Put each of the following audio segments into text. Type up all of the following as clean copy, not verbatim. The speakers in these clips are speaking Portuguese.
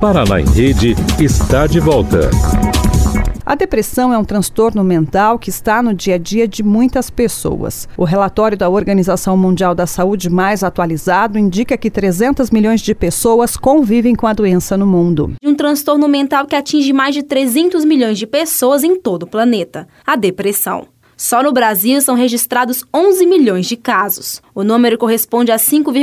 Paraná em Rede está de volta. A depressão é um transtorno mental que está no dia a dia de muitas pessoas. O relatório da Organização Mundial da Saúde mais atualizado indica que 300 milhões de pessoas convivem com a doença no mundo. Um transtorno mental que atinge mais de 300 milhões de pessoas em todo o planeta, a depressão. Só no Brasil são registrados 11 milhões de casos. O número corresponde a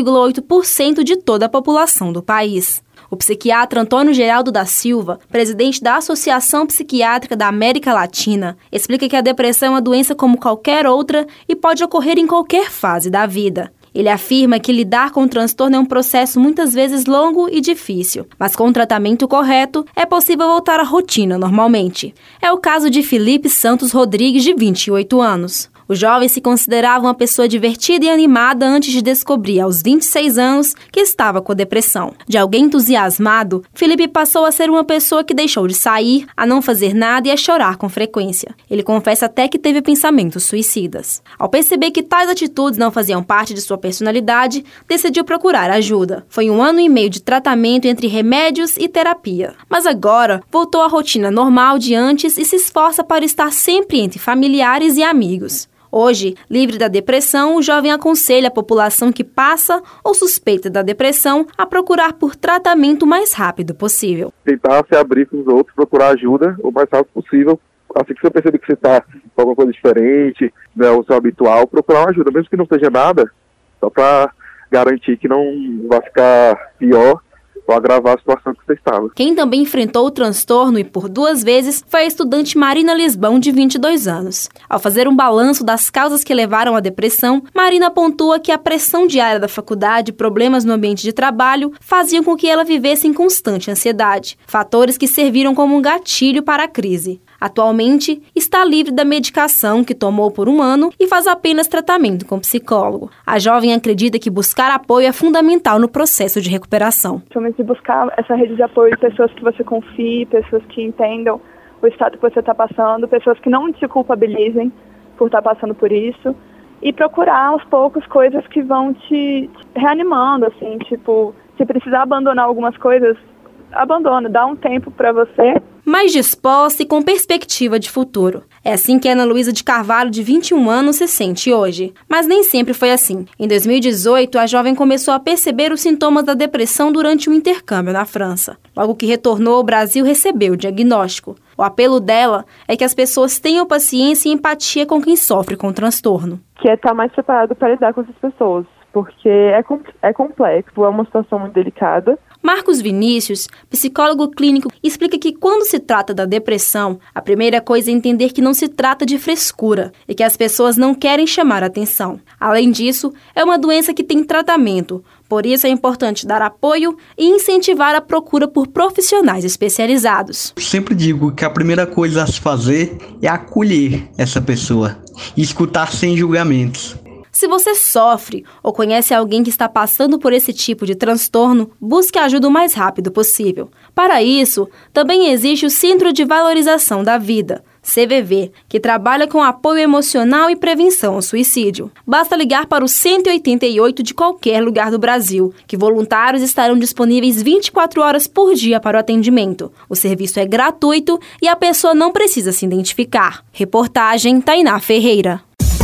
5,8% de toda a população do país. O psiquiatra Antônio Geraldo da Silva, presidente da Associação Psiquiátrica da América Latina, explica que a depressão é uma doença como qualquer outra e pode ocorrer em qualquer fase da vida. Ele afirma que lidar com o transtorno é um processo muitas vezes longo e difícil, mas com o tratamento correto é possível voltar à rotina normalmente. É o caso de Felipe Santos Rodrigues, de 28 anos. O jovem se considerava uma pessoa divertida e animada antes de descobrir, aos 26 anos, que estava com depressão. De alguém entusiasmado, Felipe passou a ser uma pessoa que deixou de sair, a não fazer nada e a chorar com frequência. Ele confessa até que teve pensamentos suicidas. Ao perceber que tais atitudes não faziam parte de sua personalidade, decidiu procurar ajuda. Foi 1 ano e meio de tratamento entre remédios e terapia. Mas agora, voltou à rotina normal de antes e se esforça para estar sempre entre familiares e amigos. Hoje, livre da depressão, o jovem aconselha a população que passa ou suspeita da depressão a procurar por tratamento o mais rápido possível. Tentar se abrir com os outros, procurar ajuda o mais rápido possível. Assim que você perceber que você está com alguma coisa diferente, não é o seu habitual, procurar uma ajuda, mesmo que não seja nada, só para garantir que não vai ficar pior ou agravar a situação que você estava. Quem também enfrentou o transtorno e por 2 vezes foi a estudante Marina Lisbão, de 22 anos. Ao fazer um balanço das causas que levaram à depressão, Marina pontua que a pressão diária da faculdade e problemas no ambiente de trabalho faziam com que ela vivesse em constante ansiedade, fatores que serviram como um gatilho para a crise. Atualmente, está livre da medicação que tomou por 1 ano e faz apenas tratamento com psicólogo. A jovem acredita que buscar apoio é fundamental no processo de recuperação. Principalmente de buscar essa rede de apoio, pessoas que você confie, pessoas que entendam o estado que você está passando, pessoas que não te culpabilizem por estar passando por isso, e procurar aos poucos coisas que vão te reanimando, assim, tipo, se precisar abandonar algumas coisas, abandona, dá um tempo para você. Mais disposta e com perspectiva de futuro. É assim que Ana Luísa de Carvalho, de 21 anos, se sente hoje. Mas nem sempre foi assim. Em 2018, a jovem começou a perceber os sintomas da depressão durante um intercâmbio na França. Logo que retornou ao Brasil, recebeu o diagnóstico. O apelo dela é que as pessoas tenham paciência e empatia com quem sofre com o transtorno. Que é estar mais preparado para lidar com essas pessoas, porque é complexo, é uma situação muito delicada. Marcos Vinícius, psicólogo clínico, explica que quando se trata da depressão, a primeira coisa é entender que não se trata de frescura e que as pessoas não querem chamar atenção. Além disso, é uma doença que tem tratamento, por isso é importante dar apoio e incentivar a procura por profissionais especializados. Sempre digo que a primeira coisa a se fazer é acolher essa pessoa e escutar sem julgamentos. Se você sofre ou conhece alguém que está passando por esse tipo de transtorno, busque ajuda o mais rápido possível. Para isso, também existe o Centro de Valorização da Vida, CVV, que trabalha com apoio emocional e prevenção ao suicídio. Basta ligar para o 188 de qualquer lugar do Brasil, que voluntários estarão disponíveis 24 horas por dia para o atendimento. O serviço é gratuito e a pessoa não precisa se identificar. Reportagem Tainá Ferreira.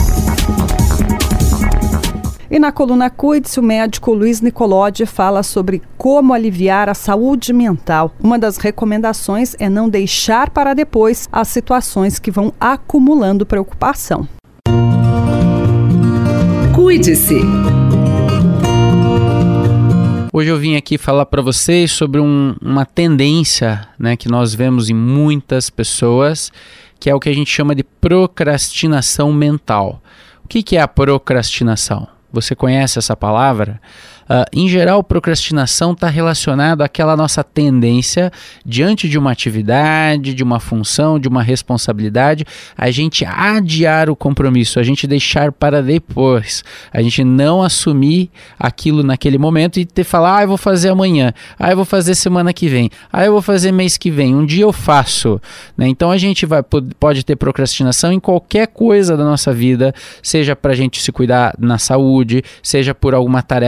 E na coluna Cuide-se, o médico Luiz Nicolodi fala sobre como aliviar a saúde mental. Uma das recomendações é não deixar para depois as situações que vão acumulando preocupação. Cuide-se. Hoje eu vim aqui falar para vocês sobre uma tendência, né, que nós vemos em muitas pessoas, que é o que a gente chama de procrastinação mental. O que é a procrastinação? Você conhece essa palavra? Em geral, procrastinação está relacionada àquela nossa tendência, diante de uma atividade, de uma função, de uma responsabilidade, a gente adiar o compromisso, a gente deixar para depois, a gente não assumir aquilo naquele momento e falar, eu vou fazer amanhã, eu vou fazer semana que vem, eu vou fazer mês que vem, um dia eu faço. Né? Então a gente pode ter procrastinação em qualquer coisa da nossa vida, seja para a gente se cuidar na saúde, seja por alguma tarefa no trabalho,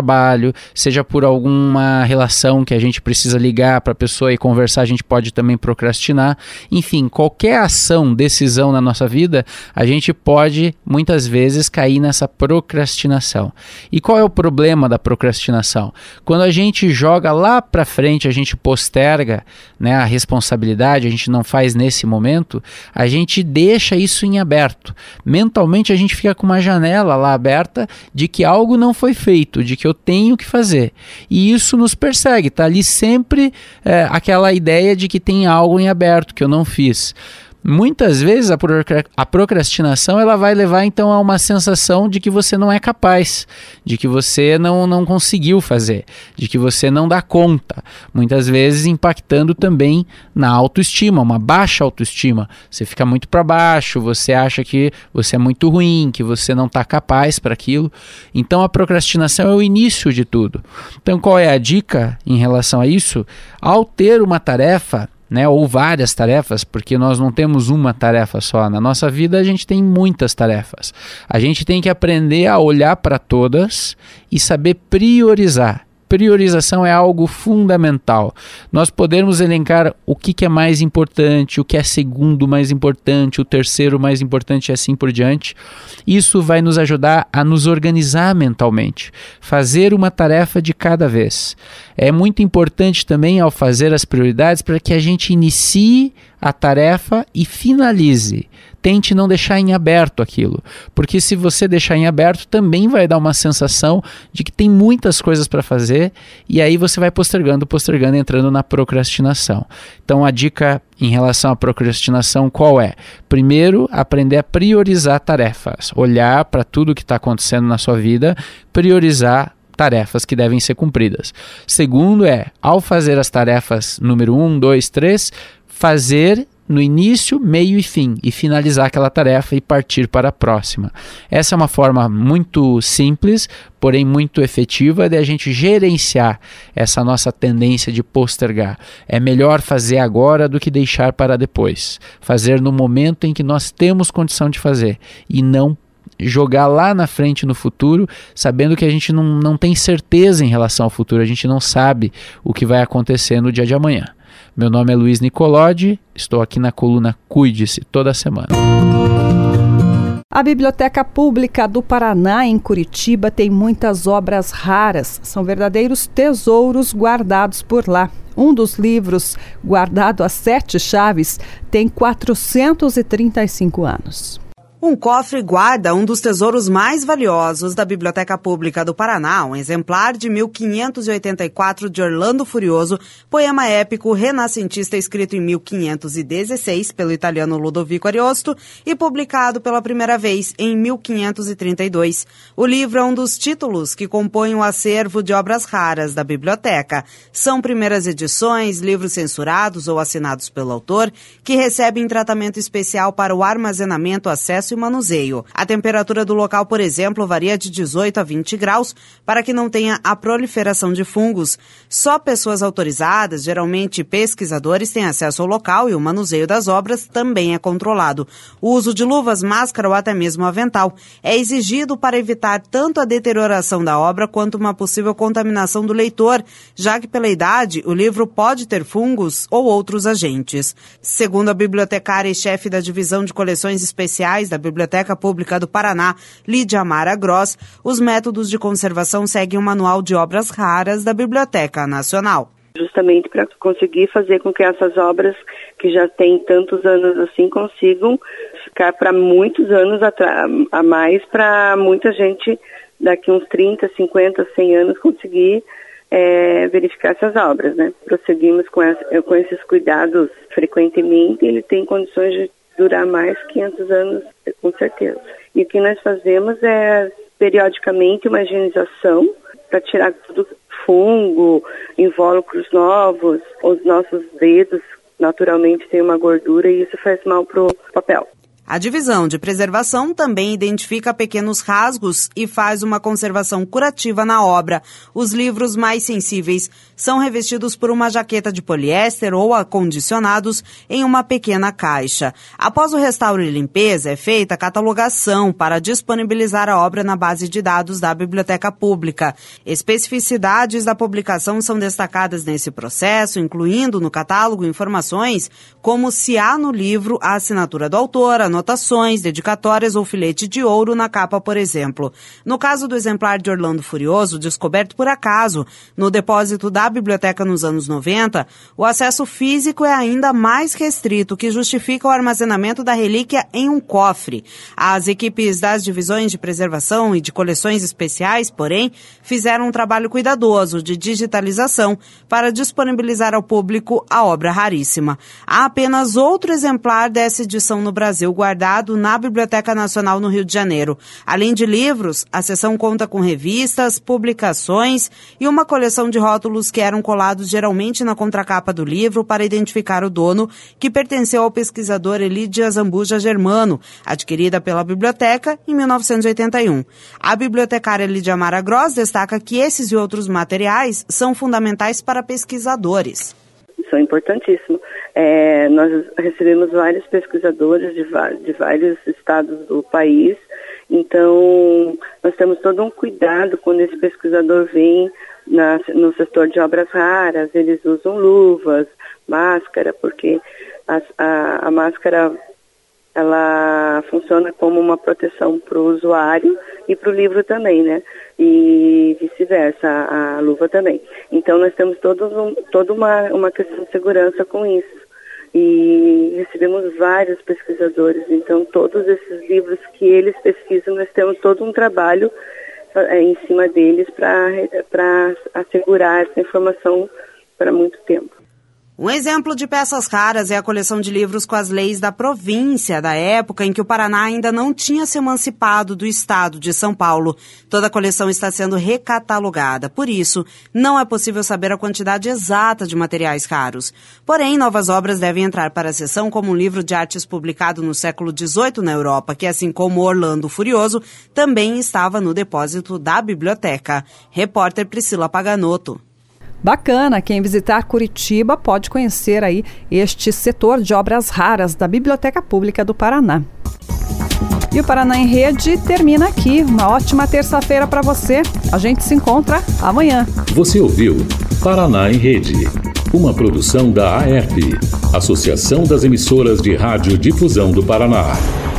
trabalho, seja por alguma relação que a gente precisa ligar para a pessoa e conversar, a gente pode também procrastinar. Enfim, qualquer ação, decisão na nossa vida, a gente pode muitas vezes cair nessa procrastinação. E qual é o problema da procrastinação? Quando a gente joga lá para frente, a gente posterga, né, a responsabilidade, a gente não faz nesse momento, a gente deixa isso em aberto. Mentalmente a gente fica com uma janela lá aberta de que algo não foi feito, de que eu tenho que fazer. E isso nos persegue, tá ali sempre aquela ideia de que tem algo em aberto que eu não fiz. Muitas vezes a procrastinação ela vai levar então a uma sensação de que você não é capaz, de que você não conseguiu fazer, de que você não dá conta, muitas vezes impactando também na autoestima, uma baixa autoestima. Você fica muito para baixo, você acha que você é muito ruim, que você não está capaz para aquilo. Então a procrastinação é o início de tudo. Então qual é a dica em relação a isso? Ao ter uma tarefa, né, ou várias tarefas, porque nós não temos uma tarefa só. Na nossa vida a gente tem muitas tarefas. A gente tem que aprender a olhar para todas e saber priorizar. Priorização é algo fundamental. Nós podemos elencar o que é mais importante, o que é segundo mais importante, o terceiro mais importante e assim por diante. Isso vai nos ajudar a nos organizar mentalmente, fazer uma tarefa de cada vez. É muito importante também, ao fazer as prioridades, para que a gente inicie a tarefa e finalize. Tente não deixar em aberto aquilo, porque se você deixar em aberto também vai dar uma sensação de que tem muitas coisas para fazer e aí você vai postergando, entrando na procrastinação. Então a dica em relação à procrastinação qual é? Primeiro, aprender a priorizar tarefas, olhar para tudo que está acontecendo na sua vida, priorizar tarefas que devem ser cumpridas. Segundo ao fazer as tarefas número 1, 2, 3, fazer no início, meio e fim, e finalizar aquela tarefa e partir para a próxima. Essa é uma forma muito simples, porém muito efetiva de a gente gerenciar essa nossa tendência de postergar. É melhor fazer agora do que deixar para depois. Fazer no momento em que nós temos condição de fazer e não jogar lá na frente no futuro, sabendo que a gente não tem certeza em relação ao futuro, a gente não sabe o que vai acontecer no dia de amanhã. Meu nome é Luiz Nicolodi, estou aqui na coluna Cuide-se toda semana. A Biblioteca Pública do Paraná, em Curitiba, tem muitas obras raras. São verdadeiros tesouros guardados por lá. Um dos livros, guardado a 7 chaves, tem 435 anos. Um cofre guarda um dos tesouros mais valiosos da Biblioteca Pública do Paraná, um exemplar de 1584 de Orlando Furioso, poema épico renascentista escrito em 1516 pelo italiano Ludovico Ariosto e publicado pela primeira vez em 1532. O livro é um dos títulos que compõem o acervo de obras raras da biblioteca. São primeiras edições, livros censurados ou assinados pelo autor, que recebem tratamento especial para o armazenamento, acesso e manuseio. A temperatura do local, por exemplo, varia de 18 a 20 graus para que não tenha a proliferação de fungos. Só pessoas autorizadas, geralmente pesquisadores, têm acesso ao local e o manuseio das obras também é controlado. O uso de luvas, máscara ou até mesmo avental é exigido para evitar tanto a deterioração da obra quanto uma possível contaminação do leitor, já que pela idade o livro pode ter fungos ou outros agentes. Segundo a bibliotecária e chefe da divisão de coleções especiais da Biblioteca Pública do Paraná, Lídia Amara Gross, os métodos de conservação seguem o Manual de Obras Raras da Biblioteca Nacional. Justamente para conseguir fazer com que essas obras, que já têm tantos anos assim, consigam ficar para muitos anos a mais, para muita gente daqui uns 30, 50, 100 anos conseguir verificar essas obras, né? Prosseguimos com esses cuidados frequentemente, ele tem condições de durar mais 500 anos, com certeza. E o que nós fazemos é, periodicamente, uma higienização para tirar tudo fungo, invólucros novos. Os nossos dedos, naturalmente, têm uma gordura e isso faz mal para o papel. A divisão de preservação também identifica pequenos rasgos e faz uma conservação curativa na obra. Os livros mais sensíveis são revestidos por uma jaqueta de poliéster ou acondicionados em uma pequena caixa. Após o restauro e limpeza, é feita a catalogação para disponibilizar a obra na base de dados da Biblioteca Pública. Especificidades da publicação são destacadas nesse processo, incluindo no catálogo informações como se há no livro a assinatura do autor, anotações, dedicatórias ou filete de ouro na capa, por exemplo. No caso do exemplar de Orlando Furioso, descoberto por acaso no depósito da biblioteca nos anos 90, o acesso físico é ainda mais restrito, o que justifica o armazenamento da relíquia em um cofre. As equipes das divisões de preservação e de coleções especiais, porém, fizeram um trabalho cuidadoso de digitalização para disponibilizar ao público a obra raríssima. Há apenas outro exemplar dessa edição no Brasil, guardado na Biblioteca Nacional no Rio de Janeiro. Além de livros, a seção conta com revistas, publicações e uma coleção de rótulos que eram colados geralmente na contracapa do livro para identificar o dono, que pertenceu ao pesquisador Elidia Zambuja Germano, adquirida pela biblioteca em 1981. A bibliotecária Lídia Mara Gross destaca que esses e outros materiais são fundamentais para pesquisadores. São importantíssimos. Nós recebemos vários pesquisadores de vários estados do país, então nós temos todo um cuidado quando esse pesquisador vem no setor de obras raras. Eles usam luvas, máscara, porque a máscara ela funciona como uma proteção para o usuário e para o livro também, né? E vice-versa, a luva também. Então nós temos toda uma questão de segurança com isso. E recebemos vários pesquisadores, então todos esses livros que eles pesquisam, nós temos todo um trabalho em cima deles para assegurar essa informação para muito tempo. Um exemplo de peças raras é a coleção de livros com as leis da província, da época em que o Paraná ainda não tinha se emancipado do estado de São Paulo. Toda a coleção está sendo recatalogada. Por isso, não é possível saber a quantidade exata de materiais raros. Porém, novas obras devem entrar para a seção, como um livro de artes publicado no século XVIII na Europa, que, assim como Orlando Furioso, também estava no depósito da biblioteca. Repórter Priscila Paganotto. Bacana, quem visitar Curitiba pode conhecer aí este setor de obras raras da Biblioteca Pública do Paraná. E o Paraná em Rede termina aqui. Uma ótima terça-feira para você. A gente se encontra amanhã. Você ouviu Paraná em Rede, uma produção da AERP, Associação das Emissoras de Rádio Difusão do Paraná.